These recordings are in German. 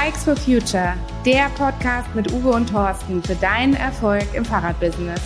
Bikes for Future, der Podcast mit Uwe und Thorsten für deinen Erfolg im Fahrradbusiness.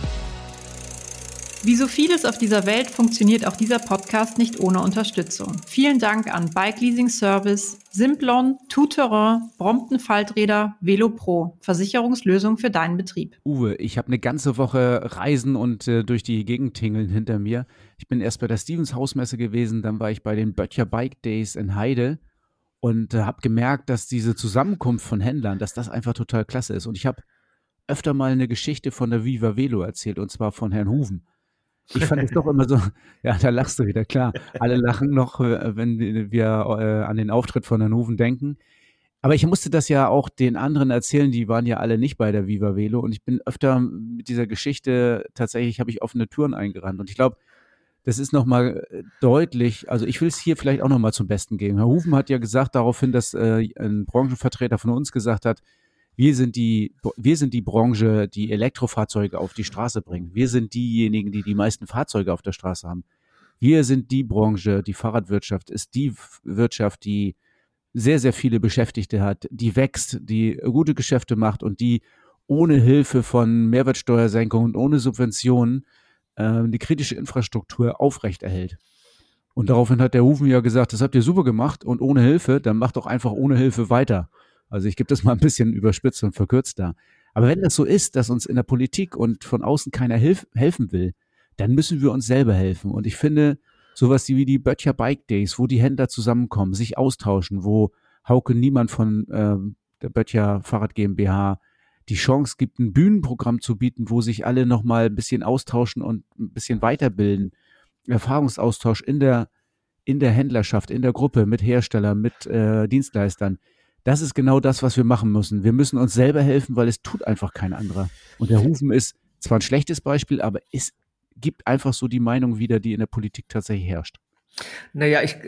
Wie so vieles auf dieser Welt funktioniert auch dieser Podcast nicht ohne Unterstützung. Vielen Dank an Bike Leasing Service, Simplon, Tout-Terrain, Brompton Falträder, VeloPro, Versicherungslösung für deinen Betrieb. Uwe, ich habe eine ganze Woche Reisen und durch die Gegend tingeln hinter mir. Ich bin erst bei der Stevens Hausmesse gewesen, dann war ich bei den Böttcher Bike Days in Heide und habe gemerkt, dass diese Zusammenkunft von Händlern, dass das einfach total klasse ist. Und ich habe öfter mal eine Geschichte von der Viva Velo erzählt, und zwar von Herrn Huven. Ich fand es doch immer so, ja, da lachst du wieder, klar. Alle lachen noch, wenn wir an den Auftritt von Herrn Huven denken. Aber ich musste das ja auch den anderen erzählen, die waren ja alle nicht bei der Viva Velo. Und ich bin öfter mit dieser Geschichte, tatsächlich habe ich offene Türen eingerannt. Und ich glaube, das ist nochmal deutlich, also ich will es hier vielleicht auch nochmal zum Besten geben. Herr Huven hat ja gesagt daraufhin, dass ein Branchenvertreter von uns gesagt hat, wir sind die Branche, die Elektrofahrzeuge auf die Straße bringt. Wir sind diejenigen, die die meisten Fahrzeuge auf der Straße haben. Wir sind die Branche, die Fahrradwirtschaft ist die Wirtschaft, die sehr, sehr viele Beschäftigte hat, die wächst, die gute Geschäfte macht und die ohne Hilfe von Mehrwertsteuersenkungen und ohne Subventionen die kritische Infrastruktur aufrechterhält. Und daraufhin hat der Huven ja gesagt, das habt ihr super gemacht und ohne Hilfe, dann macht doch einfach ohne Hilfe weiter. Also ich gebe das mal ein bisschen überspitzt und verkürzt da. Aber wenn das so ist, dass uns in der Politik und von außen keiner helfen will, dann müssen wir uns selber helfen. Und ich finde, sowas wie die Böttcher Bike Days, wo die Händler zusammenkommen, sich austauschen, wo Hauke Niemann von der Böttcher Fahrrad GmbH die Chance gibt, ein Bühnenprogramm zu bieten, wo sich alle nochmal ein bisschen austauschen und ein bisschen weiterbilden. Erfahrungsaustausch in der Händlerschaft, in der Gruppe, mit Herstellern, mit Dienstleistern. Das ist genau das, was wir machen müssen. Wir müssen uns selber helfen, weil es tut einfach kein anderer. Und der Huven ist zwar ein schlechtes Beispiel, aber es gibt einfach so die Meinung wieder, die in der Politik tatsächlich herrscht. Naja, ich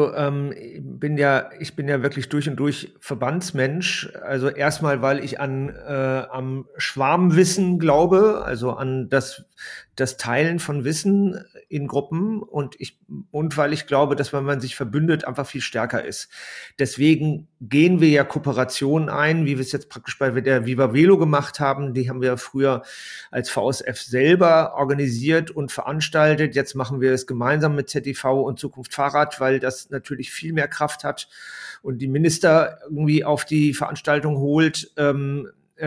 bin ja wirklich durch und durch Verbandsmensch. Also erstmal, weil ich am Schwarmwissen glaube, also an das Teilen von Wissen in Gruppen und weil ich glaube, dass wenn man sich verbündet, einfach viel stärker ist. Deswegen gehen wir ja Kooperationen ein, wie wir es jetzt praktisch bei der Viva Velo gemacht haben. Die haben wir früher als VSF selber organisiert und veranstaltet. Jetzt machen wir es gemeinsam mit ZDV und Zukunft Fahrrad, weil das natürlich viel mehr Kraft hat und die Minister irgendwie auf die Veranstaltung holt. Dann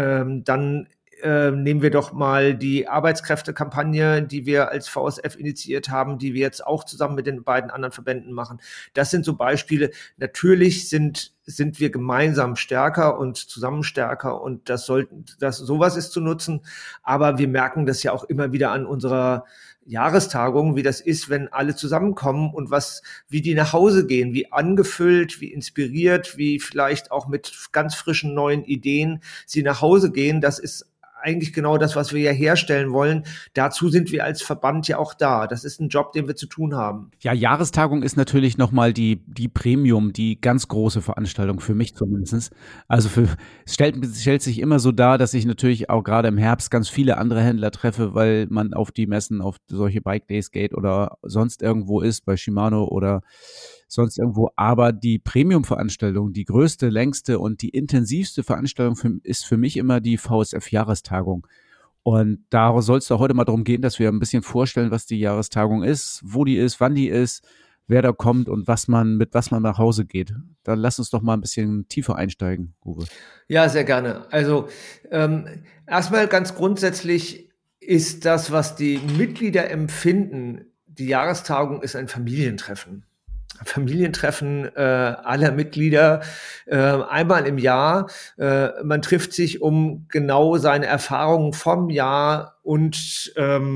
nehmen wir doch mal die Arbeitskräftekampagne, die wir als VSF initiiert haben, die wir jetzt auch zusammen mit den beiden anderen Verbänden machen. Das sind so Beispiele. Natürlich sind wir gemeinsam stärker und zusammen stärker und sowas ist zu nutzen. Aber wir merken das ja auch immer wieder an unserer Jahrestagung, wie das ist, wenn alle zusammenkommen und wie die nach Hause gehen, wie angefüllt, wie inspiriert, wie vielleicht auch mit ganz frischen neuen Ideen sie nach Hause gehen. Das ist eigentlich genau das, was wir ja herstellen wollen. Dazu sind wir als Verband ja auch da. Das ist ein Job, den wir zu tun haben. Ja, Jahrestagung ist natürlich nochmal die Premium, die ganz große Veranstaltung, für mich zumindest. Also es stellt sich immer so dar, dass ich natürlich auch gerade im Herbst ganz viele andere Händler treffe, weil man auf die Messen, auf solche Bike Days geht oder sonst irgendwo ist, bei Shimano oder sonst irgendwo. Aber die Premium-Veranstaltung, die größte, längste und die intensivste Veranstaltung ist für mich immer die VSF-Jahrestagung. Und da soll es doch heute mal darum gehen, dass wir ein bisschen vorstellen, was die Jahrestagung ist, wo die ist, wann die ist, wer da kommt und mit was man nach Hause geht. Dann lass uns doch mal ein bisschen tiefer einsteigen, Uwe. Ja, sehr gerne. Also erstmal ganz grundsätzlich ist das, was die Mitglieder empfinden, die Jahrestagung ist ein Familientreffen aller Mitglieder einmal im Jahr. Man trifft sich, um genau seine Erfahrungen vom Jahr und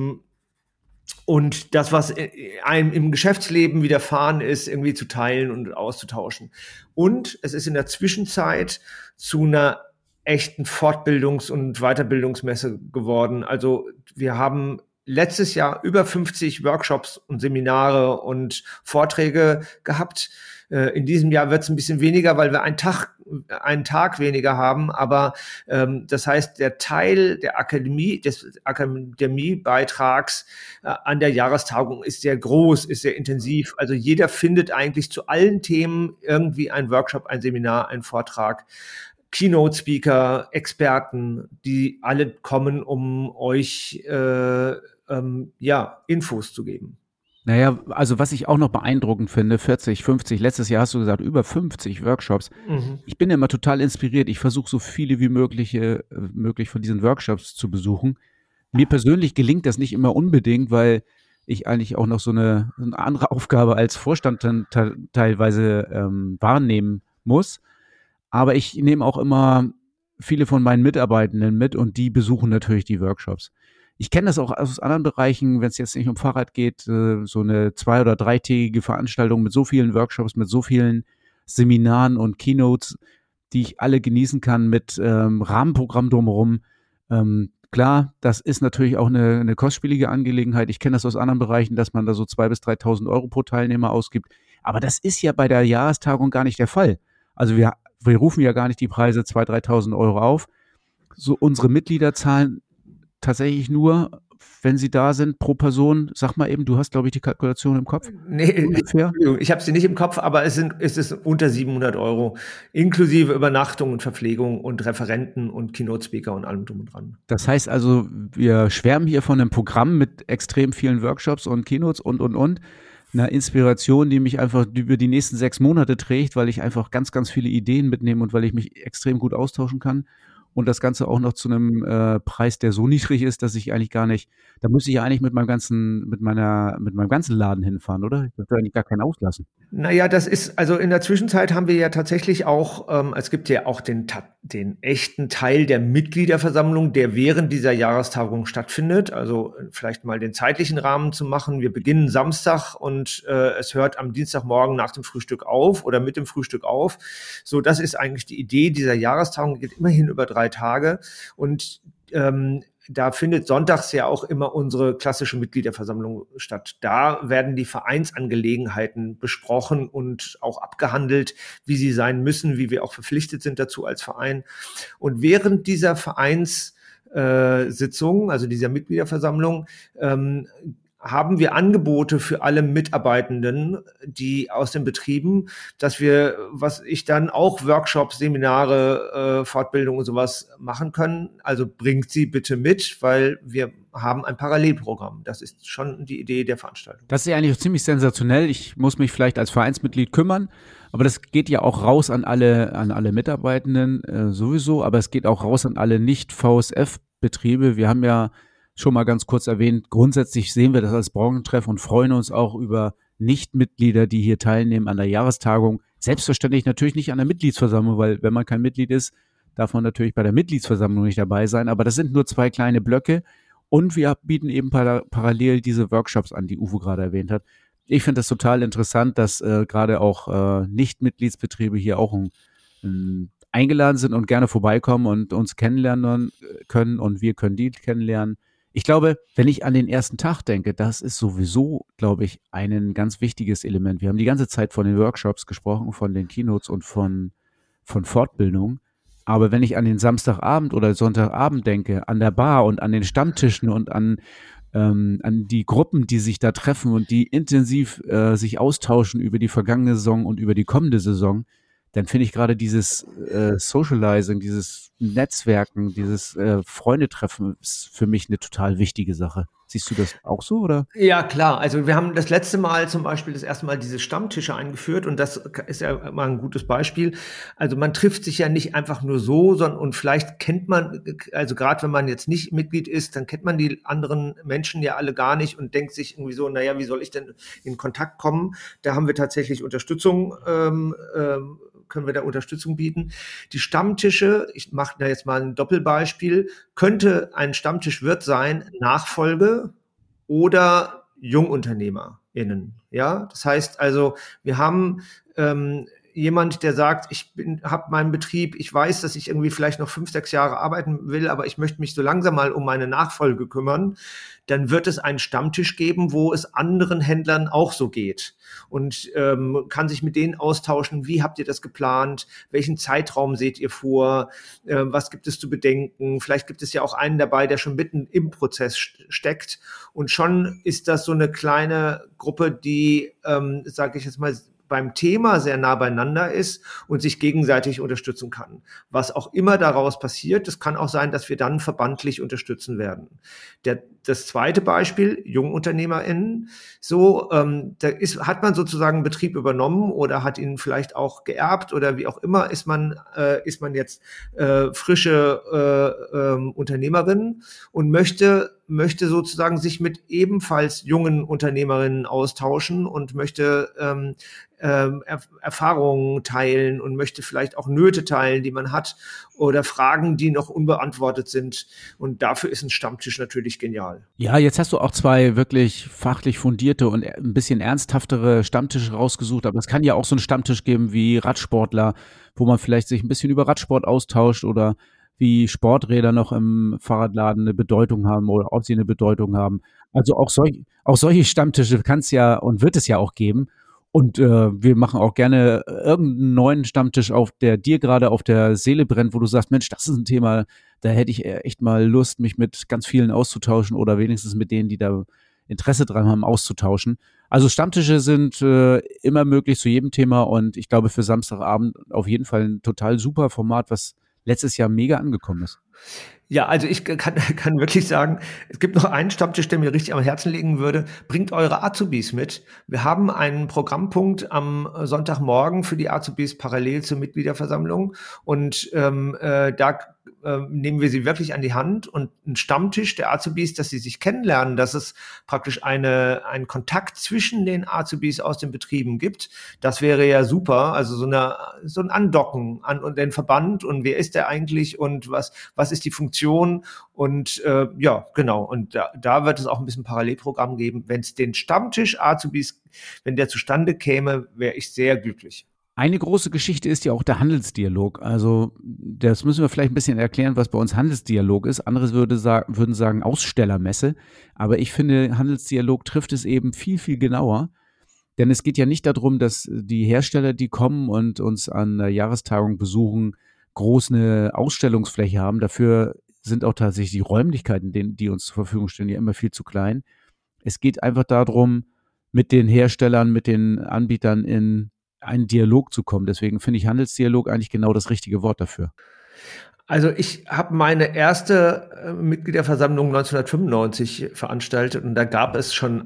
das, was einem im Geschäftsleben widerfahren ist, irgendwie zu teilen und auszutauschen. Und es ist in der Zwischenzeit zu einer echten Fortbildungs- und Weiterbildungsmesse geworden. Also wir haben letztes Jahr über 50 Workshops und Seminare und Vorträge gehabt. In diesem Jahr wird es ein bisschen weniger, weil wir einen Tag weniger haben, aber das heißt, der Teil der des Akademiebeitrags an der Jahrestagung ist sehr groß, ist sehr intensiv. Also jeder findet eigentlich zu allen Themen irgendwie einen Workshop, ein Seminar, einen Vortrag, Keynote-Speaker, Experten, die alle kommen, um euch Infos zu geben. Naja, also was ich auch noch beeindruckend finde, 40, 50, letztes Jahr hast du gesagt, über 50 Workshops. Ich bin immer total inspiriert. Ich versuche so viele wie möglich von diesen Workshops zu besuchen. Mir persönlich gelingt das nicht immer unbedingt, weil ich eigentlich auch noch so eine andere Aufgabe als Vorstand dann teilweise wahrnehmen muss. Aber ich nehme auch immer viele von meinen Mitarbeitenden mit und die besuchen natürlich die Workshops. Ich kenne das auch aus anderen Bereichen, wenn es jetzt nicht um Fahrrad geht, so eine 2- oder 3-tägige Veranstaltung mit so vielen Workshops, mit so vielen Seminaren und Keynotes, die ich alle genießen kann, mit Rahmenprogramm drumherum. Klar, das ist natürlich auch eine kostspielige Angelegenheit. Ich kenne das aus anderen Bereichen, dass man da so 2.000 bis 3.000 Euro pro Teilnehmer ausgibt. Aber das ist ja bei der Jahrestagung gar nicht der Fall. Also wir rufen ja gar nicht die Preise 2.000, 3.000 Euro auf. So unsere Mitglieder zahlen tatsächlich nur, wenn sie da sind, pro Person. Sag mal eben, du hast, glaube ich, die Kalkulation im Kopf. Nee, ich habe sie nicht im Kopf, aber es ist unter 700 Euro, inklusive Übernachtung und Verpflegung und Referenten und Keynote-Speaker und allem drum und dran. Das heißt also, wir schwärmen hier von einem Programm mit extrem vielen Workshops und Keynotes und. Einer Inspiration, die mich einfach über die nächsten 6 Monate trägt, weil ich einfach ganz, ganz viele Ideen mitnehme und weil ich mich extrem gut austauschen kann. Und das Ganze auch noch zu einem Preis, der so niedrig ist, dass ich eigentlich gar nicht, da müsste ich ja eigentlich mit meinem ganzen Laden hinfahren, oder? Ich würde eigentlich gar keinen auslassen. Naja, das ist, also in der Zwischenzeit haben wir ja tatsächlich auch, es gibt ja auch den echten Teil der Mitgliederversammlung, der während dieser Jahrestagung stattfindet. Also vielleicht mal den zeitlichen Rahmen zu machen. Wir beginnen Samstag und es hört am Dienstagmorgen nach dem Frühstück auf oder mit dem Frühstück auf. So, das ist eigentlich die Idee dieser Jahrestagung, geht immerhin über 3 Tage und da findet sonntags ja auch immer unsere klassische Mitgliederversammlung statt. Da werden die Vereinsangelegenheiten besprochen und auch abgehandelt, wie sie sein müssen, wie wir auch verpflichtet sind dazu als Verein. Und während dieser Vereinssitzung, also dieser Mitgliederversammlung, haben wir Angebote für alle Mitarbeitenden, die aus den Betrieben, dass wir, was ich dann auch Workshops, Seminare, Fortbildung und sowas machen können. Also bringt sie bitte mit, weil wir haben ein Parallelprogramm. Das ist schon die Idee der Veranstaltung. Das ist ja eigentlich ziemlich sensationell. Ich muss mich vielleicht als Vereinsmitglied kümmern, aber das geht ja auch raus an alle Mitarbeitenden sowieso, aber es geht auch raus an alle Nicht-VSF-Betriebe. Wir haben ja schon mal ganz kurz erwähnt, grundsätzlich sehen wir das als Branchentreff und freuen uns auch über Nichtmitglieder, die hier teilnehmen an der Jahrestagung. Selbstverständlich natürlich nicht an der Mitgliedsversammlung, weil wenn man kein Mitglied ist, darf man natürlich bei der Mitgliedsversammlung nicht dabei sein. Aber das sind nur 2 kleine Blöcke und wir bieten eben parallel diese Workshops an, die Uwe gerade erwähnt hat. Ich finde das total interessant, dass gerade auch Nicht-Mitgliedsbetriebe hier auch eingeladen sind und gerne vorbeikommen und uns kennenlernen können und wir können die kennenlernen. Ich glaube, wenn ich an den ersten Tag denke, das ist sowieso, glaube ich, ein ganz wichtiges Element. Wir haben die ganze Zeit von den Workshops gesprochen, von den Keynotes und von Fortbildung. Aber wenn ich an den Samstagabend oder Sonntagabend denke, an der Bar und an den Stammtischen und an die Gruppen, die sich da treffen und die intensiv sich austauschen über die vergangene Saison und über die kommende Saison, dann finde ich gerade dieses Socializing, dieses Netzwerken, dieses Freundetreffen ist für mich eine total wichtige Sache. Siehst du das auch so, oder? Ja, klar. Also wir haben das erste Mal diese Stammtische eingeführt und das ist ja immer ein gutes Beispiel. Also man trifft sich ja nicht einfach nur so, sondern und vielleicht kennt man, also gerade wenn man jetzt nicht Mitglied ist, dann kennt man die anderen Menschen ja alle gar nicht und denkt sich irgendwie so, naja, wie soll ich denn in Kontakt kommen? Da haben wir tatsächlich Unterstützung, können wir da Unterstützung bieten. Die Stammtische, ich mache da jetzt mal ein Doppelbeispiel, könnte ein Stammtischwirt sein, Nachfolge oder JungunternehmerInnen. Ja, das heißt also, wir haben jemand, der sagt, ich habe meinen Betrieb, ich weiß, dass ich irgendwie vielleicht noch 5, 6 Jahre arbeiten will, aber ich möchte mich so langsam mal um meine Nachfolge kümmern, dann wird es einen Stammtisch geben, wo es anderen Händlern auch so geht und kann sich mit denen austauschen. Wie habt ihr das geplant? Welchen Zeitraum seht ihr vor? Was gibt es zu bedenken? Vielleicht gibt es ja auch einen dabei, der schon mitten im Prozess steckt. Und schon ist das so eine kleine Gruppe, die, sage ich jetzt mal, beim Thema sehr nah beieinander ist und sich gegenseitig unterstützen kann. Was auch immer daraus passiert, es kann auch sein, dass wir dann verbandlich unterstützen werden. Das zweite Beispiel, JungunternehmerInnen, hat man sozusagen einen Betrieb übernommen oder hat ihn vielleicht auch geerbt oder wie auch immer, ist man jetzt frische Unternehmerin und möchte sozusagen sich mit ebenfalls jungen Unternehmerinnen austauschen und möchte Erfahrungen teilen und möchte vielleicht auch Nöte teilen, die man hat oder Fragen, die noch unbeantwortet sind. Und dafür ist ein Stammtisch natürlich genial. Ja, jetzt hast du auch 2 wirklich fachlich fundierte und ein bisschen ernsthaftere Stammtische rausgesucht. Aber es kann ja auch so einen Stammtisch geben wie Radsportler, wo man vielleicht sich ein bisschen über Radsport austauscht oder wie Sporträder noch im Fahrradladen eine Bedeutung haben oder ob sie eine Bedeutung haben. Also auch solche Stammtische kann es ja und wird es ja auch geben. Und wir machen auch gerne irgendeinen neuen Stammtisch auf, der dir gerade auf der Seele brennt, wo du sagst, Mensch, das ist ein Thema, da hätte ich echt mal Lust, mich mit ganz vielen auszutauschen oder wenigstens mit denen, die da Interesse dran haben, auszutauschen. Also Stammtische sind immer möglich zu jedem Thema und ich glaube für Samstagabend auf jeden Fall ein total super Format, was letztes Jahr mega angekommen ist. Ja, also ich kann wirklich sagen, es gibt noch einen Stammtisch, der mir richtig am Herzen liegen würde. Bringt eure Azubis mit. Wir haben einen Programmpunkt am Sonntagmorgen für die Azubis parallel zur Mitgliederversammlung und da nehmen wir sie wirklich an die Hand und ein Stammtisch der Azubis, dass sie sich kennenlernen, dass es praktisch einen Kontakt zwischen den Azubis aus den Betrieben gibt. Das wäre ja super. Also so ein Andocken an den Verband und wer ist der eigentlich und was ist die Funktion und ja, genau. Und da wird es auch ein bisschen Parallelprogramm geben. Wenn es den Stammtisch Azubis, wenn der zustande käme, wäre ich sehr glücklich. Eine große Geschichte ist ja auch der Handelsdialog. Also das müssen wir vielleicht ein bisschen erklären, was bei uns Handelsdialog ist. Andere würden sagen Ausstellermesse. Aber ich finde, Handelsdialog trifft es eben viel, viel genauer. Denn es geht ja nicht darum, dass die Hersteller, die kommen und uns an der Jahrestagung besuchen, groß eine Ausstellungsfläche haben. Dafür sind auch tatsächlich die Räumlichkeiten, die uns zur Verfügung stehen, ja immer viel zu klein. Es geht einfach darum, mit den Herstellern, mit den Anbietern in einen Dialog zu kommen. Deswegen finde ich Handelsdialog eigentlich genau das richtige Wort dafür. Also ich habe meine erste Mitgliederversammlung 1995 veranstaltet und da gab es schon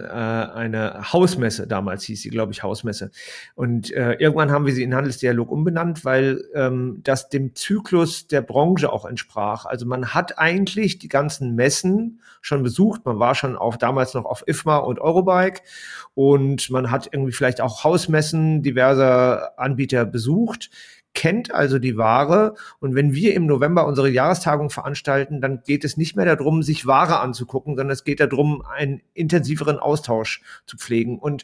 eine Hausmesse, damals hieß sie, glaube ich, Hausmesse. Und irgendwann haben wir sie in Handelsdialog umbenannt, weil das dem Zyklus der Branche auch entsprach. Also man hat eigentlich die ganzen Messen schon besucht, man war schon damals noch auf IFMA und Eurobike und man hat irgendwie vielleicht auch Hausmessen diverser Anbieter besucht, kennt also die Ware und wenn wir im November unsere Jahrestagung veranstalten, dann geht es nicht mehr darum, sich Ware anzugucken, sondern es geht darum, einen intensiveren Austausch zu pflegen. Und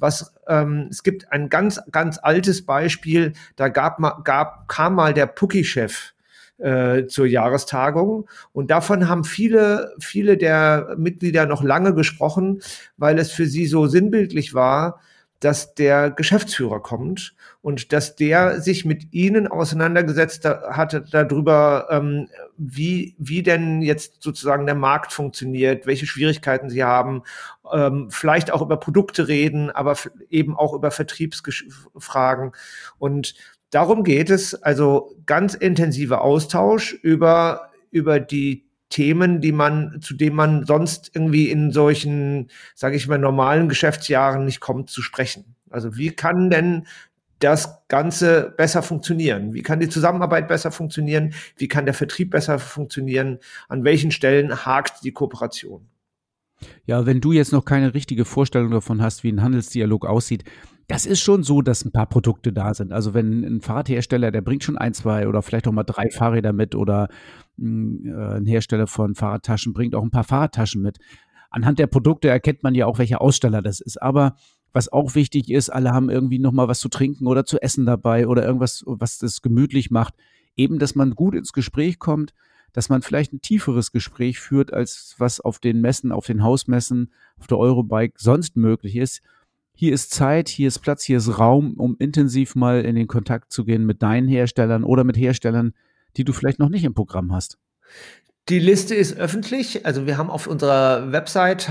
es gibt ein ganz, ganz altes Beispiel, da kam mal der Pucki-Chef zur Jahrestagung und davon haben viele der Mitglieder noch lange gesprochen, weil es für sie so sinnbildlich war, dass der Geschäftsführer kommt und dass der sich mit ihnen auseinandergesetzt hatte darüber, wie denn jetzt sozusagen der Markt funktioniert, welche Schwierigkeiten sie haben, vielleicht auch über Produkte reden, aber eben auch über Vertriebsfragen. Und darum geht es, also ganz intensiver Austausch über die Themen, zu denen man sonst irgendwie in solchen, sage ich mal, normalen Geschäftsjahren nicht kommt zu sprechen. Also wie kann denn das Ganze besser funktionieren? Wie kann die Zusammenarbeit besser funktionieren? Wie kann der Vertrieb besser funktionieren? An welchen Stellen hakt die Kooperation? Ja, wenn du jetzt noch keine richtige Vorstellung davon hast, wie ein Handelsdialog aussieht, das ist schon so, dass ein paar Produkte da sind. Also wenn ein Fahrradhersteller, der bringt schon 1, 2 oder vielleicht auch mal 3 Fahrräder mit oder ein Hersteller von Fahrradtaschen bringt auch ein paar Fahrradtaschen mit. Anhand der Produkte erkennt man ja auch, welcher Aussteller das ist. Aber Was auch wichtig ist, alle haben irgendwie nochmal was zu trinken oder zu essen dabei oder irgendwas, was das gemütlich macht. Eben, dass man gut ins Gespräch kommt, dass man vielleicht ein tieferes Gespräch führt, als was auf den Messen, auf den Hausmessen, auf der Eurobike sonst möglich ist. Hier ist Zeit, hier ist Platz, hier ist Raum, um intensiv mal in den Kontakt zu gehen mit deinen Herstellern oder mit Herstellern, die du vielleicht noch nicht im Programm hast. Die Liste ist öffentlich. Also wir haben auf unserer Website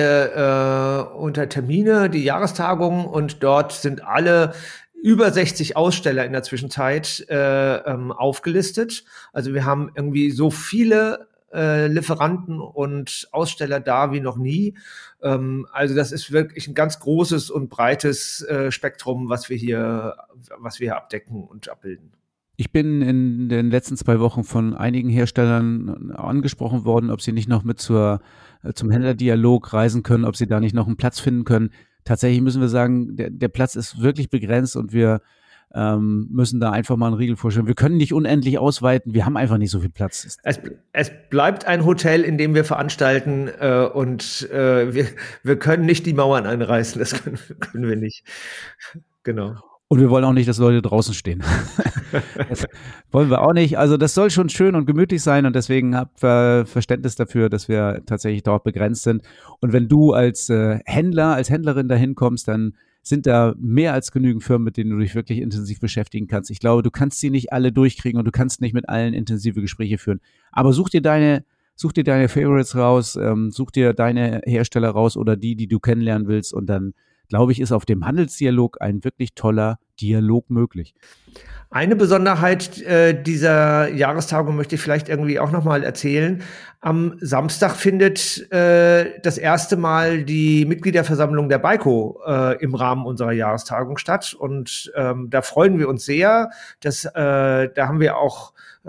unter Termine die Jahrestagung und dort sind alle über 60 Aussteller in der Zwischenzeit aufgelistet. Also wir haben irgendwie so viele Lieferanten und Aussteller da wie noch nie. Also das ist wirklich ein ganz großes und breites Spektrum, was wir hier abdecken und abbilden. Ich bin in den letzten 2 Wochen von einigen Herstellern angesprochen worden, ob sie nicht noch mit zum Händlerdialog reisen können, ob sie da nicht noch einen Platz finden können. Tatsächlich müssen wir sagen, der Platz ist wirklich begrenzt und wir müssen da einfach mal einen Riegel vorstellen. Wir können nicht unendlich ausweiten, wir haben einfach nicht so viel Platz. Es bleibt ein Hotel, in dem wir veranstalten und wir können nicht die Mauern einreißen, das können wir nicht. Genau. Und wir wollen auch nicht, dass Leute draußen stehen. Das wollen wir auch nicht. Also das soll schon schön und gemütlich sein und deswegen habt Verständnis dafür, dass wir tatsächlich dort begrenzt sind. Und wenn du als Händler, als Händlerin dahin kommst, dann sind da mehr als genügend Firmen, mit denen du dich wirklich intensiv beschäftigen kannst. Ich glaube, du kannst sie nicht alle durchkriegen und du kannst nicht mit allen intensive Gespräche führen. Aber such dir deine Favorites raus, such dir deine Hersteller raus oder die du kennenlernen willst und dann glaube ich, ist auf dem Handelsdialog ein wirklich toller Dialog möglich. Eine Besonderheit dieser Jahrestagung möchte ich vielleicht irgendwie auch nochmal erzählen. Am Samstag findet das erste Mal die Mitgliederversammlung der BICO im Rahmen unserer Jahrestagung statt. Und da freuen wir uns sehr. Da haben wir auch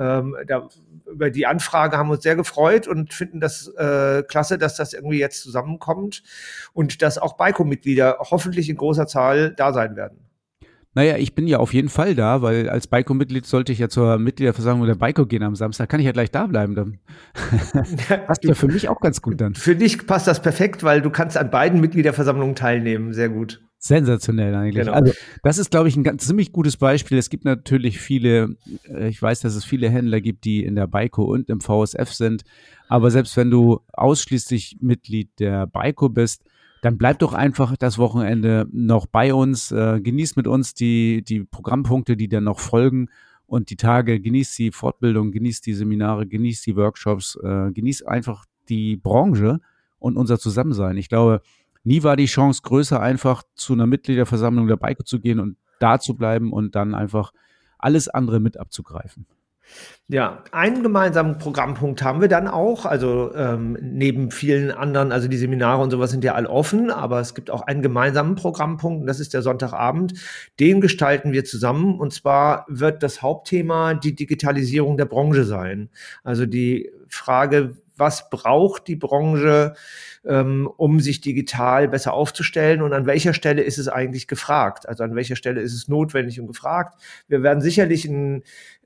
über die Anfrage haben wir uns sehr gefreut und finden das klasse, dass das irgendwie jetzt zusammenkommt und dass auch BICO-Mitglieder hoffentlich in großer Zahl da sein werden. Naja, ich bin ja auf jeden Fall da, weil als BICO-Mitglied sollte ich ja zur Mitgliederversammlung der BICO gehen am Samstag. Kann ich ja gleich da bleiben. Dann passt ja für mich auch ganz gut dann. Für dich passt das perfekt, weil du kannst an beiden Mitgliederversammlungen teilnehmen. Sehr gut. Sensationell eigentlich. Genau. Also das ist, glaube ich, ein ganz ziemlich gutes Beispiel. Es gibt natürlich ich weiß, dass es viele Händler gibt, die in der BICO und im VSF sind. Aber selbst wenn du ausschließlich Mitglied der BICO bist, dann bleib doch einfach das Wochenende noch bei uns, genieß mit uns die Programmpunkte, die dann noch folgen und die Tage, genieß die Fortbildung, genieß die Seminare, genieß die Workshops, genieß einfach die Branche und unser Zusammensein. Ich glaube, nie war die Chance größer, einfach zu einer Mitgliederversammlung der BICO zu gehen und da zu bleiben und dann einfach alles andere mit abzugreifen. Ja, einen gemeinsamen Programmpunkt haben wir dann auch, also neben vielen anderen, also die Seminare und sowas sind ja alle offen, aber es gibt auch einen gemeinsamen Programmpunkt und das ist der Sonntagabend. Den gestalten wir zusammen und zwar wird das Hauptthema die Digitalisierung der Branche sein. Also die Frage, was braucht die Branche, um sich digital besser aufzustellen und an welcher Stelle ist es eigentlich gefragt? Also an welcher Stelle ist es notwendig und gefragt? Wir werden sicherlich ein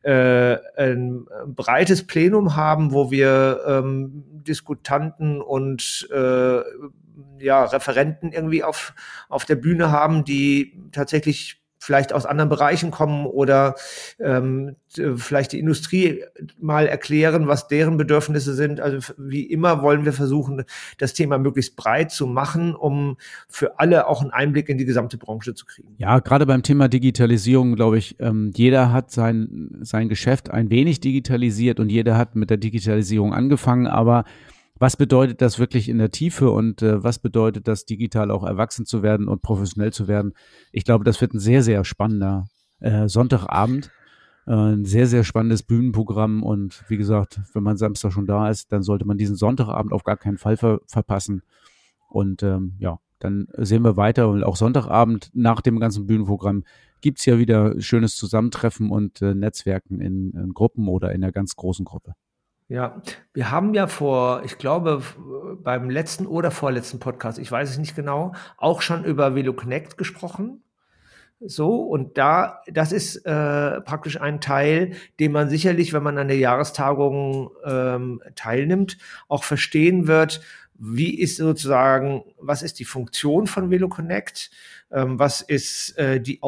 breites Plenum haben, wo wir Diskutanten und Referenten irgendwie auf der Bühne haben, die tatsächlich vielleicht aus anderen Bereichen kommen oder vielleicht die Industrie mal erklären, was deren Bedürfnisse sind. Also wie immer wollen wir versuchen, das Thema möglichst breit zu machen, um für alle auch einen Einblick in die gesamte Branche zu kriegen. Ja, gerade beim Thema Digitalisierung, glaube ich, jeder hat sein Geschäft ein wenig digitalisiert und jeder hat mit der Digitalisierung angefangen, aber was bedeutet das wirklich in der Tiefe und was bedeutet das, digital auch erwachsen zu werden und professionell zu werden? Ich glaube, das wird ein sehr, sehr spannender Sonntagabend, ein sehr, sehr spannendes Bühnenprogramm und wie gesagt, wenn man Samstag schon da ist, dann sollte man diesen Sonntagabend auf gar keinen Fall verpassen und dann sehen wir weiter und auch Sonntagabend nach dem ganzen Bühnenprogramm gibt's ja wieder schönes Zusammentreffen und Netzwerken in Gruppen oder in einer ganz großen Gruppe. Ja, wir haben ja ich glaube, beim letzten oder vorletzten Podcast, ich weiß es nicht genau, auch schon über VeloConnect gesprochen. So, und das ist praktisch ein Teil, den man sicherlich, wenn man an der Jahrestagung teilnimmt, auch verstehen wird, wie ist sozusagen was ist die Funktion von VeloConnect, was ist die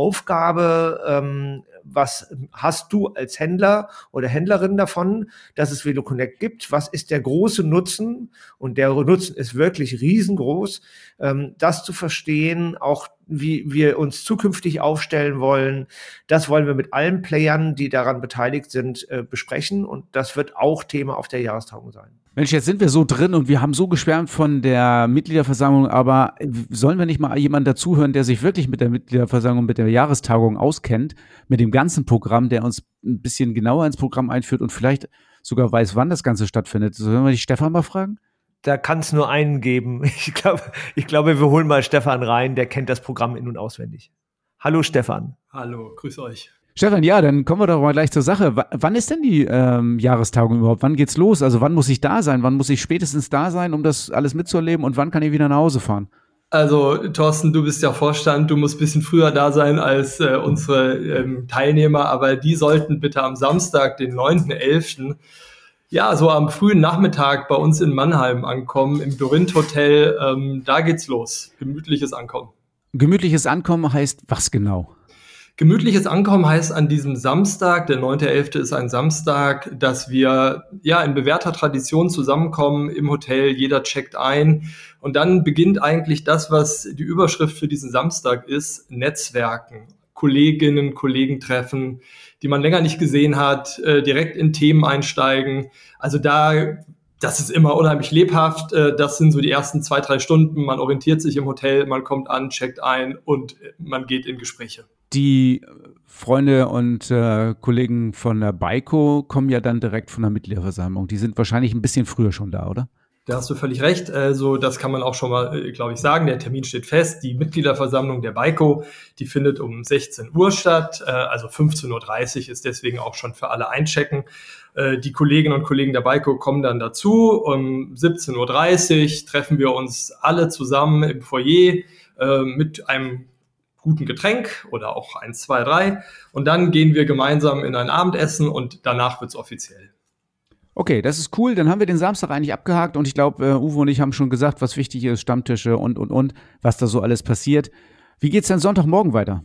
Aufgabe, was hast du als Händler oder Händlerin davon, dass es VeloConnect gibt, was ist der große Nutzen, und der Nutzen ist wirklich riesengroß, das zu verstehen, auch wie wir uns zukünftig aufstellen wollen, das wollen wir mit allen Playern, die daran beteiligt sind, besprechen, und das wird auch Thema auf der Jahrestagung sein. Mensch, jetzt sind wir so drin und wir haben so geschwärmt von der Mitgliederversammlung, aber sollen wir nicht mal jemanden dazuhören, der sich wirklich mit der Mitgliederversammlung, mit der Jahrestagung auskennt, mit dem ganzen Programm, der uns ein bisschen genauer ins Programm einführt und vielleicht sogar weiß, wann das Ganze stattfindet? Sollen wir die Stefan mal fragen? Da kann es nur einen geben. Ich glaube, wir holen mal Stefan rein, der kennt das Programm in- und auswendig. Hallo Stefan. Hallo, grüß euch. Stefan, ja, dann kommen wir doch mal gleich zur Sache. Wann ist denn die Jahrestagung überhaupt? Wann geht's los? Also wann muss ich da sein? Wann muss ich spätestens da sein, um das alles mitzuerleben? Und wann kann ich wieder nach Hause fahren? Also Thorsten, du bist ja Vorstand, du musst ein bisschen früher da sein als unsere Teilnehmer, aber die sollten bitte am Samstag, den 9.11., ja, so am frühen Nachmittag bei uns in Mannheim ankommen, im Dorint Hotel. Da geht's los. Gemütliches Ankommen. Gemütliches Ankommen heißt was genau? Gemütliches Ankommen heißt an diesem Samstag, der 9.11. ist ein Samstag, dass wir ja in bewährter Tradition zusammenkommen im Hotel, jeder checkt ein und dann beginnt eigentlich das, was die Überschrift für diesen Samstag ist, Netzwerken, Kolleginnen, Kollegen treffen, die man länger nicht gesehen hat, direkt in Themen einsteigen. Also das ist immer unheimlich lebhaft. Das sind so die ersten 2-3 Stunden. Man orientiert sich im Hotel, man kommt an, checkt ein und man geht in Gespräche. Die Freunde und Kollegen von der BICO kommen ja dann direkt von der Mitgliederversammlung. Die sind wahrscheinlich ein bisschen früher schon da, oder? Da hast du völlig recht. Also das kann man auch schon mal, glaube ich, sagen. Der Termin steht fest. Die Mitgliederversammlung der BICO, die findet um 16 Uhr statt. Also 15.30 Uhr ist deswegen auch schon für alle einchecken. Die Kolleginnen und Kollegen der BICO kommen dann dazu. Um 17.30 Uhr treffen wir uns alle zusammen im Foyer mit einem guten Getränk oder auch 1, 2, 3. Und dann gehen wir gemeinsam in ein Abendessen und danach wird's offiziell. Okay, das ist cool. Dann haben wir den Samstag eigentlich abgehakt und ich glaube, Uwe und ich haben schon gesagt, was wichtig ist, Stammtische und, was da so alles passiert. Wie geht's denn Sonntagmorgen weiter?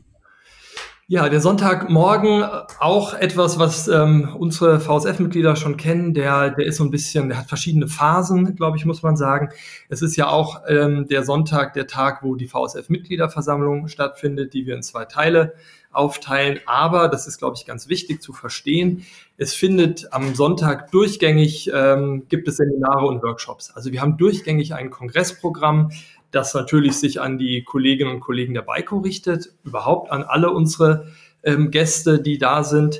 Ja, der Sonntagmorgen auch etwas, was unsere VSF-Mitglieder schon kennen. Der ist so ein bisschen, der hat verschiedene Phasen, glaube ich, muss man sagen. Es ist ja auch der Sonntag, der Tag, wo die VSF-Mitgliederversammlung stattfindet, die wir in 2 Teile aufteilen. Aber, das ist, glaube ich, ganz wichtig zu verstehen, es findet am Sonntag durchgängig, gibt es Seminare und Workshops. Also wir haben durchgängig ein Kongressprogramm, das natürlich sich an die Kolleginnen und Kollegen der BICO richtet, überhaupt an alle unsere Gäste, die da sind.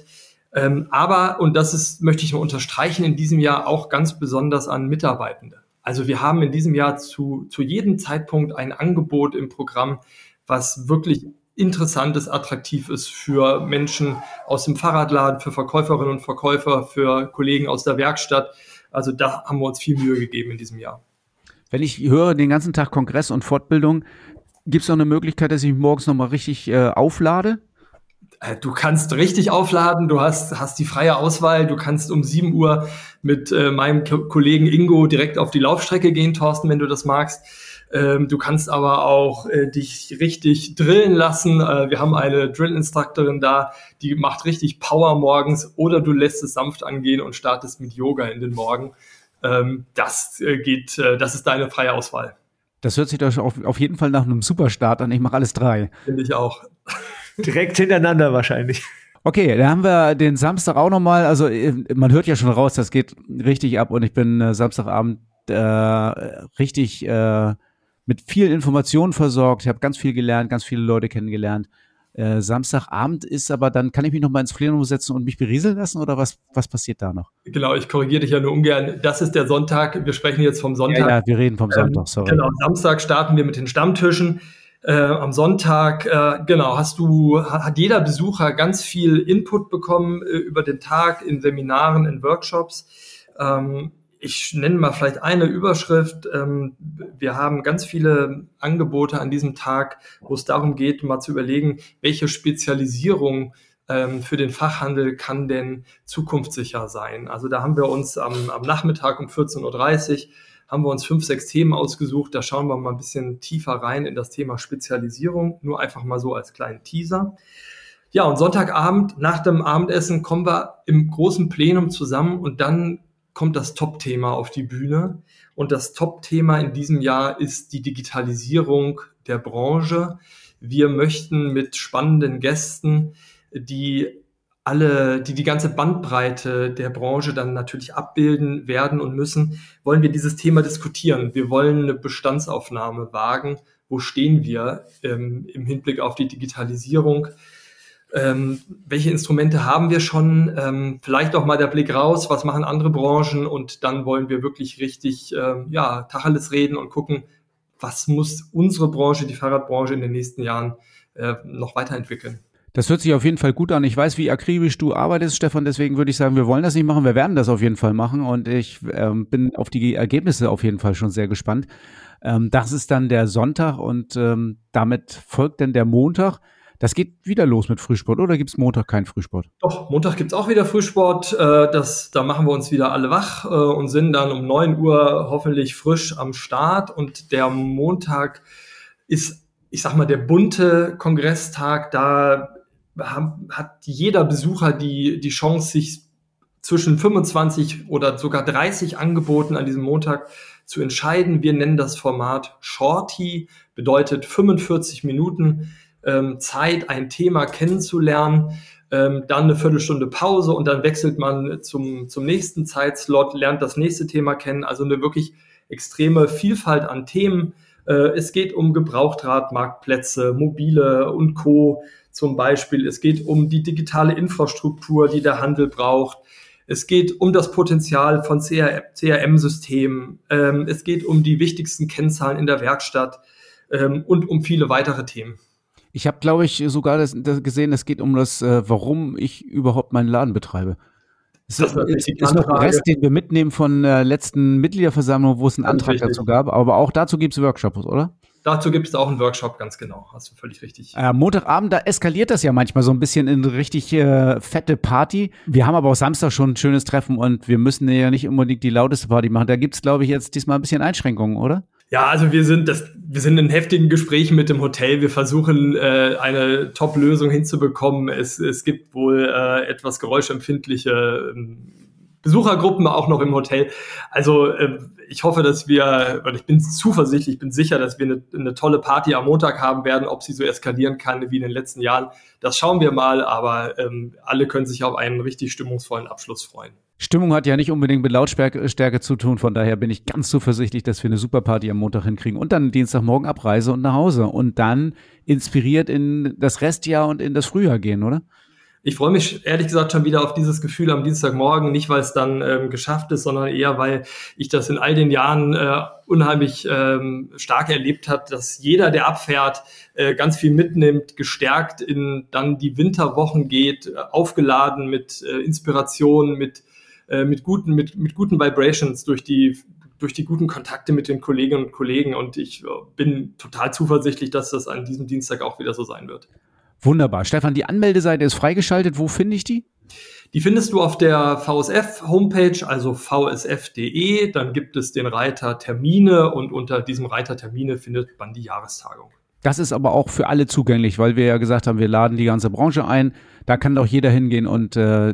Aber, und möchte ich mal unterstreichen, in diesem Jahr auch ganz besonders an Mitarbeitende. Also wir haben in diesem Jahr zu jedem Zeitpunkt ein Angebot im Programm, was wirklich interessant ist, attraktiv ist für Menschen aus dem Fahrradladen, für Verkäuferinnen und Verkäufer, für Kollegen aus der Werkstatt. Also da haben wir uns viel Mühe gegeben in diesem Jahr. Wenn ich höre den ganzen Tag Kongress und Fortbildung, gibt es noch eine Möglichkeit, dass ich morgens nochmal richtig auflade? Du kannst richtig aufladen, du hast die freie Auswahl, du kannst um 7 Uhr mit meinem Kollegen Ingo direkt auf die Laufstrecke gehen, Thorsten, wenn du das magst. Du kannst aber auch dich richtig drillen lassen. Wir haben eine Drill-Instructorin da, die macht richtig Power morgens, oder du lässt es sanft angehen und startest mit Yoga in den Morgen. Das ist deine freie Auswahl. Das hört sich doch auf jeden Fall nach einem Superstart an. Ich mache alles 3. Finde ich auch. Direkt hintereinander wahrscheinlich. Okay, da haben wir den Samstag auch nochmal. Also man hört ja schon raus, das geht richtig ab und ich bin Samstagabend richtig mit viel Informationen versorgt. Ich habe ganz viel gelernt, ganz viele Leute kennengelernt. Samstagabend ist aber, dann kann ich mich noch mal ins Plenum setzen und mich berieseln lassen, oder was passiert da noch? Genau, ich korrigiere dich ja nur ungern. Das ist der Sonntag. Wir sprechen jetzt vom Sonntag. Ja, wir reden vom Sonntag, sorry. Genau, Samstag starten wir mit den Stammtischen. Am Sonntag, hat jeder Besucher ganz viel Input bekommen über den Tag in Seminaren, in Workshops. Ich nenne mal vielleicht eine Überschrift. Wir haben ganz viele Angebote an diesem Tag, wo es darum geht, mal zu überlegen, welche Spezialisierung für den Fachhandel kann denn zukunftssicher sein. Also da haben wir uns am Nachmittag um 14.30 Uhr haben wir uns 5, 6 Themen ausgesucht. Da schauen wir mal ein bisschen tiefer rein in das Thema Spezialisierung. Nur einfach mal so als kleinen Teaser. Ja, und Sonntagabend nach dem Abendessen kommen wir im großen Plenum zusammen und dann kommt das Top-Thema auf die Bühne. Und das Top-Thema in diesem Jahr ist die Digitalisierung der Branche. Wir möchten mit spannenden Gästen, die ganze Bandbreite der Branche dann natürlich abbilden werden und müssen, wollen wir dieses Thema diskutieren. Wir wollen eine Bestandsaufnahme wagen. Wo stehen wir im Hinblick auf die Digitalisierung? Welche Instrumente haben wir schon? Vielleicht auch mal der Blick raus, was machen andere Branchen? Und dann wollen wir wirklich richtig Tacheles reden und gucken, was muss unsere Branche, die Fahrradbranche in den nächsten Jahren noch weiterentwickeln. Das hört sich auf jeden Fall gut an. Ich weiß, wie akribisch du arbeitest, Stefan. Deswegen würde ich sagen, wir wollen das nicht machen. Wir werden das auf jeden Fall machen. Und ich bin auf die Ergebnisse auf jeden Fall schon sehr gespannt. Das ist dann der Sonntag und damit folgt dann der Montag. Das geht wieder los mit Frühsport, oder gibt es Montag keinen Frühsport? Doch, Montag gibt es auch wieder Frühsport. Da machen wir uns wieder alle wach und sind dann um 9 Uhr hoffentlich frisch am Start. Und der Montag ist, ich sag mal, der bunte Kongresstag. Da hat jeder Besucher die Chance, sich zwischen 25 oder sogar 30 Angeboten an diesem Montag zu entscheiden. Wir nennen das Format Shorty, bedeutet 45 Minuten Zeit, ein Thema kennenzulernen, dann eine Viertelstunde Pause und dann wechselt man zum nächsten Zeitslot, lernt das nächste Thema kennen, also eine wirklich extreme Vielfalt an Themen. Es geht um Gebrauchtradmarktplätze, Mobile und Co. zum Beispiel. Es geht um die digitale Infrastruktur, die der Handel braucht. Es geht um das Potenzial von CRM-Systemen. Es geht um die wichtigsten Kennzahlen in der Werkstatt und um viele weitere Themen. Ich habe, glaube ich, sogar das gesehen, es geht um das, warum ich überhaupt meinen Laden betreibe. Das ist noch der Rest, den wir mitnehmen von der letzten Mitgliederversammlung, wo es einen Antrag dazu gab. Aber auch dazu gibt es Workshops, oder? Dazu gibt es auch einen Workshop, ganz genau. Hast du völlig richtig. Montagabend, da eskaliert das ja manchmal so ein bisschen in richtig fette Party. Wir haben aber auch Samstag schon ein schönes Treffen und wir müssen ja nicht unbedingt die lauteste Party machen. Da gibt es, glaube ich, jetzt diesmal ein bisschen Einschränkungen, oder? Ja, also wir sind in heftigen Gesprächen mit dem Hotel. Wir versuchen, eine Top-Lösung hinzubekommen. Es gibt wohl etwas geräuschempfindliche Besuchergruppen auch noch im Hotel. Also ich hoffe, ich bin zuversichtlich, ich bin sicher, dass wir eine tolle Party am Montag haben werden. Ob sie so eskalieren kann wie in den letzten Jahren, das schauen wir mal. Aber alle können sich auf einen richtig stimmungsvollen Abschluss freuen. Stimmung hat ja nicht unbedingt mit Lautstärke zu tun, von daher bin ich ganz zuversichtlich, dass wir eine super Party am Montag hinkriegen und dann Dienstagmorgen Abreise und nach Hause und dann inspiriert in das Restjahr und in das Frühjahr gehen, oder? Ich freue mich ehrlich gesagt schon wieder auf dieses Gefühl am Dienstagmorgen, nicht weil es dann geschafft ist, sondern eher, weil ich das in all den Jahren unheimlich stark erlebt habe, dass jeder, der abfährt, ganz viel mitnimmt, gestärkt in dann die Winterwochen geht, aufgeladen mit Inspiration, mit guten Vibrations durch die guten Kontakte mit den Kolleginnen und Kollegen. Und ich bin total zuversichtlich, dass das an diesem Dienstag auch wieder so sein wird. Wunderbar. Stefan, die Anmeldeseite ist freigeschaltet. Wo finde ich die? Die findest du auf der VSF-Homepage, also vsf.de. Dann gibt es den Reiter Termine und unter diesem Reiter Termine findet man die Jahrestagung. Das ist aber auch für alle zugänglich, weil wir ja gesagt haben, wir laden die ganze Branche ein. Da kann doch jeder hingehen und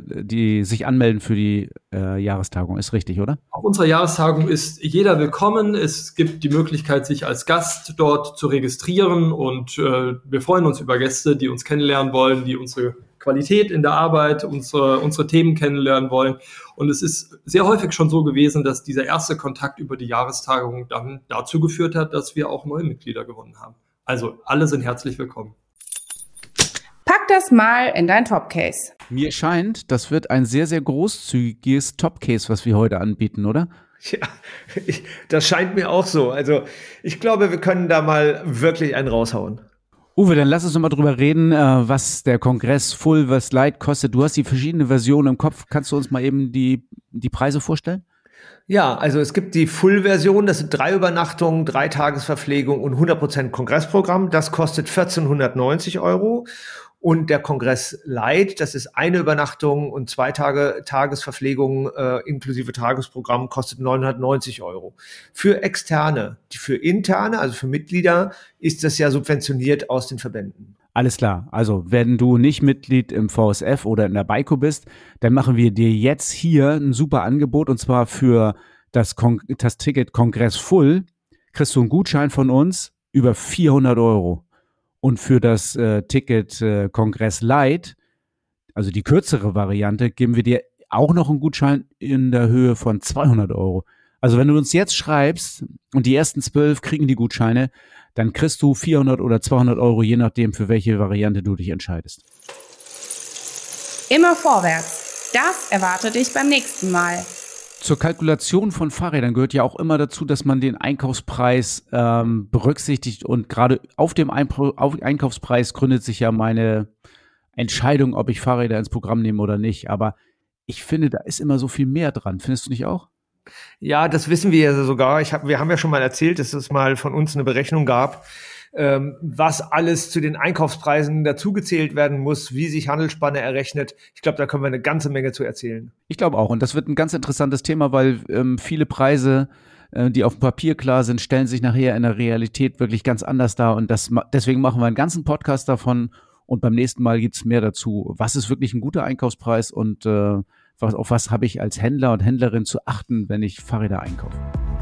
die sich anmelden für die Jahrestagung. Ist richtig, oder? Auf unserer Jahrestagung ist jeder willkommen. Es gibt die Möglichkeit, sich als Gast dort zu registrieren. Und wir freuen uns über Gäste, die uns kennenlernen wollen, die unsere Qualität in der Arbeit, unsere Themen kennenlernen wollen. Und es ist sehr häufig schon so gewesen, dass dieser erste Kontakt über die Jahrestagung dann dazu geführt hat, dass wir auch neue Mitglieder gewonnen haben. Also alle sind herzlich willkommen. Pack das mal in dein Topcase. Mir scheint, das wird ein sehr, sehr großzügiges Topcase, was wir heute anbieten, oder? Ja, das scheint mir auch so. Also ich glaube, wir können da mal wirklich einen raushauen. Uwe, dann lass uns noch mal drüber reden, was der Kongress Full, was Light kostet. Du hast die verschiedenen Versionen im Kopf. Kannst du uns mal eben die Preise vorstellen? Ja, also es gibt die Full-Version, das sind 3 Übernachtungen, 3 Tagesverpflegung und 100% Kongressprogramm. Das kostet 1.490 €. Und der Kongress Light, das ist eine Übernachtung und 2 Tage Tagesverpflegung inklusive Tagesprogramm, kostet 990 €. Für Externe, für Interne, also für Mitglieder, ist das ja subventioniert aus den Verbänden. Alles klar. Also, wenn du nicht Mitglied im VSF oder in der BICO bist, dann machen wir dir jetzt hier ein super Angebot, und zwar für das Ticket Kongress Full kriegst du einen Gutschein von uns über 400 €. Und für das Ticket Kongress Light, also die kürzere Variante, geben wir dir auch noch einen Gutschein in der Höhe von 200 €. Also wenn du uns jetzt schreibst und die ersten 12 kriegen die Gutscheine, dann kriegst du 400 oder 200 €, je nachdem, für welche Variante du dich entscheidest. Immer vorwärts. Das erwartet dich beim nächsten Mal. Zur Kalkulation von Fahrrädern gehört ja auch immer dazu, dass man den Einkaufspreis berücksichtigt, und gerade auf dem Einkaufspreis gründet sich ja meine Entscheidung, ob ich Fahrräder ins Programm nehme oder nicht. Aber ich finde, da ist immer so viel mehr dran. Findest du nicht auch? Ja, das wissen wir ja sogar. Wir haben ja schon mal erzählt, dass es mal von uns eine Berechnung gab, was alles zu den Einkaufspreisen dazugezählt werden muss, wie sich Handelsspanne errechnet. Ich glaube, da können wir eine ganze Menge zu erzählen. Ich glaube auch. Und das wird ein ganz interessantes Thema, weil viele Preise, die auf dem Papier klar sind, stellen sich nachher in der Realität wirklich ganz anders dar. Und deswegen machen wir einen ganzen Podcast davon. Und beim nächsten Mal gibt's mehr dazu. Was ist wirklich ein guter Einkaufspreis und auf was habe ich als Händler und Händlerin zu achten, wenn ich Fahrräder einkaufe?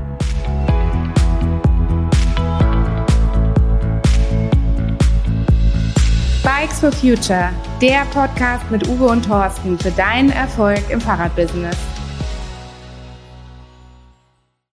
Bikes for Future, der Podcast mit Uwe und Thorsten für deinen Erfolg im Fahrradbusiness.